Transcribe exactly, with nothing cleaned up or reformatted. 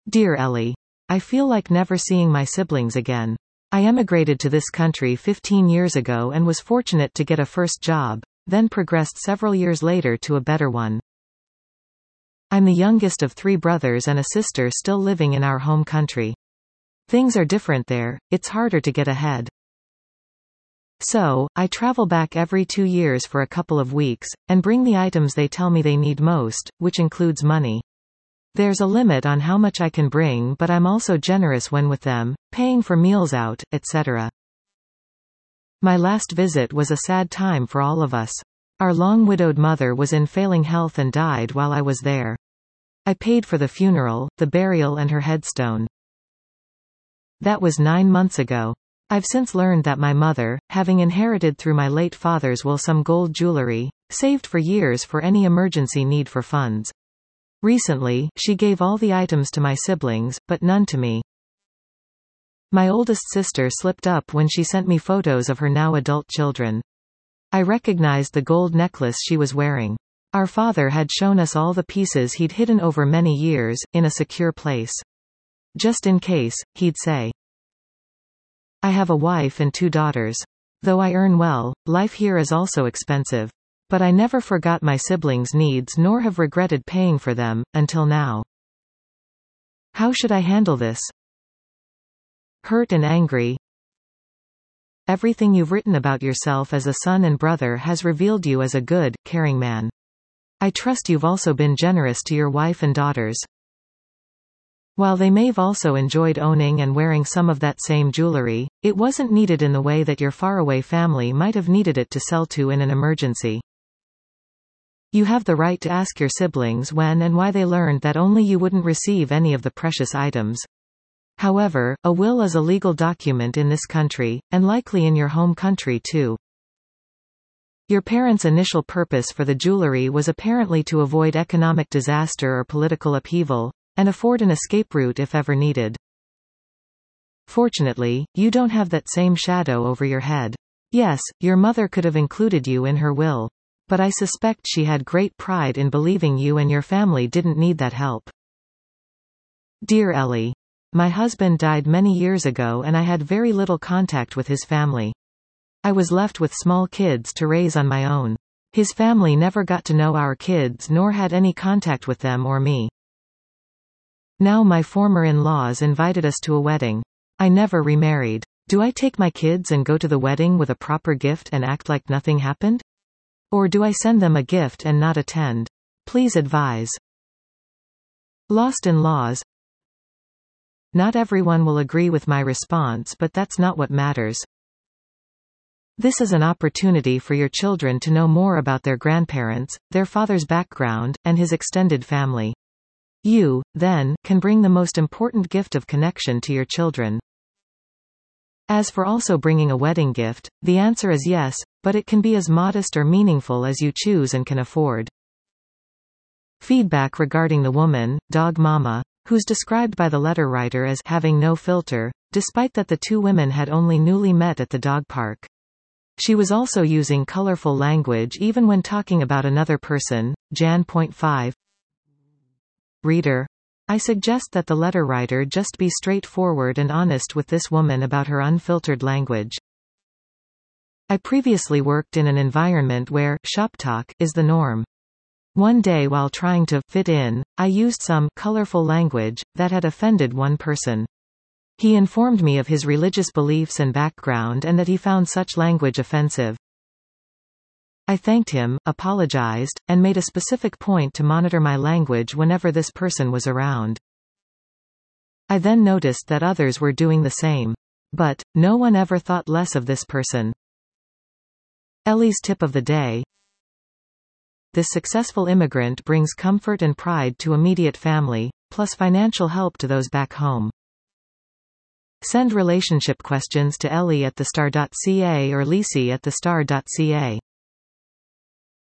Dear Ellie. I feel like never seeing my siblings again. I emigrated to this country fifteen years ago and was fortunate to get a first job, then progressed several years later to a better one. I'm the youngest of three brothers and a sister still living in our home country. Things are different there, it's harder to get ahead. So, I travel back every two years for a couple of weeks, and bring the items they tell me they need most, which includes money. There's a limit on how much I can bring, but I'm also generous when with them, paying for meals out, et cetera. My last visit was a sad time for all of us. Our long-widowed mother was in failing health and died while I was there. I paid for the funeral, the burial and her headstone. That was nine months ago. I've since learned that my mother, having inherited through my late father's will some gold jewelry, saved for years for any emergency need for funds. Recently, she gave all the items to my siblings, but none to me. My oldest sister slipped up when she sent me photos of her now adult children. I recognized the gold necklace she was wearing. Our father had shown us all the pieces he'd hidden over many years, in a secure place. Just in case, he'd say. I have a wife and two daughters. Though I earn well, life here is also expensive. But I never forgot my siblings' needs nor have regretted paying for them, until now. How should I handle this? Hurt and angry. Everything you've written about yourself as a son and brother has revealed you as a good, caring man. I trust you've also been generous to your wife and daughters. While they may've also enjoyed owning and wearing some of that same jewelry, it wasn't needed in the way that your faraway family might have needed it to sell to in an emergency. You have the right to ask your siblings when and why they learned that only you wouldn't receive any of the precious items. However, a will is a legal document in this country, and likely in your home country too. Your parents' initial purpose for the jewelry was apparently to avoid economic disaster or political upheaval, and afford an escape route if ever needed. Fortunately, you don't have that same shadow over your head. Yes, your mother could have included you in her will. But I suspect she had great pride in believing you and your family didn't need that help. Dear Ellie. My husband died many years ago and I had very little contact with his family. I was left with small kids to raise on my own. His family never got to know our kids nor had any contact with them or me. Now my former in-laws invited us to a wedding. I never remarried. Do I take my kids and go to the wedding with a proper gift and act like nothing happened? Or do I send them a gift and not attend? Please advise. Lost in-laws. Not everyone will agree with my response, but that's not what matters. This is an opportunity for your children to know more about their grandparents, their father's background, and his extended family. You, then, can bring the most important gift of connection to your children. As for also bringing a wedding gift, the answer is yes, but it can be as modest or meaningful as you choose and can afford. Feedback regarding the woman, Dog Mama, who's described by the letter writer as having no filter, despite that the two women had only newly met at the dog park. She was also using colorful language even when talking about another person, Jan point five. Reader. I suggest that the letter writer just be straightforward and honest with this woman about her unfiltered language. I previously worked in an environment where shop talk is the norm. One day while trying to fit in, I used some colorful language that had offended one person. He informed me of his religious beliefs and background and that he found such language offensive. I thanked him, apologized, and made a specific point to monitor my language whenever this person was around. I then noticed that others were doing the same. But, no one ever thought less of this person. Ellie's tip of the day. This successful immigrant brings comfort and pride to immediate family, plus financial help to those back home. Send relationship questions to Ellie at the star dot c a or Lisi at the star dot c a.